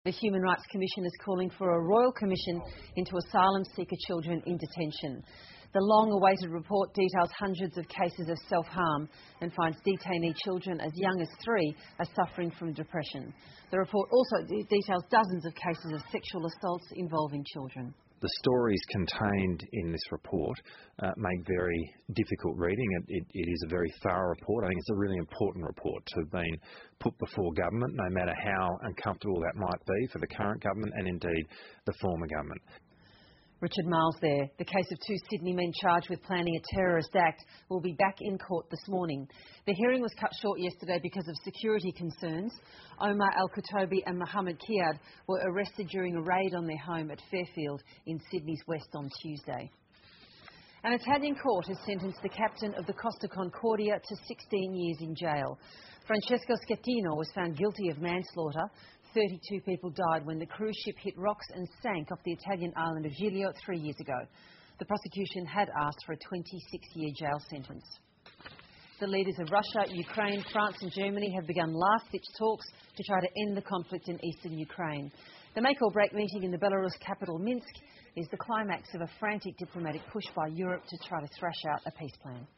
The Human Rights Commission is calling for a royal commission into asylum seeker children in detention. The long-awaited report details hundreds of cases of self-harm and finds detainee children as young as 3 are suffering from depression. The report also details dozens of cases of sexual assaults involving children. The stories contained in this report make very difficult reading. It is a very thorough report. I think it's a really important report to have been put before government, no matter how uncomfortable that might be for the current government and indeed the former government. Richard Miles there. The case of 2 Sydney men charged with planning a terrorist act will be back in court this morning. The hearing was cut short yesterday because of security concerns. Omar Al-Koutobi and Mohammed Kiad were arrested during a raid on their home at Fairfield in Sydney's west on Tuesday. An Italian court has sentenced the captain of the Costa Concordia to 16 years in jail. Francesco Schettino was found guilty of manslaughter. 32 people died when the cruise ship hit rocks and sank off the Italian island of Giglio 3 years ago. The prosecution had asked for a 26-year jail sentence. The leaders of Russia, Ukraine, France and Germany have begun last-ditch talks to try to end the conflict in eastern Ukraine. The make-or-break meeting in the Belarus capital Minsk is the climax of a frantic diplomatic push by Europe to try to thrash out a peace plan.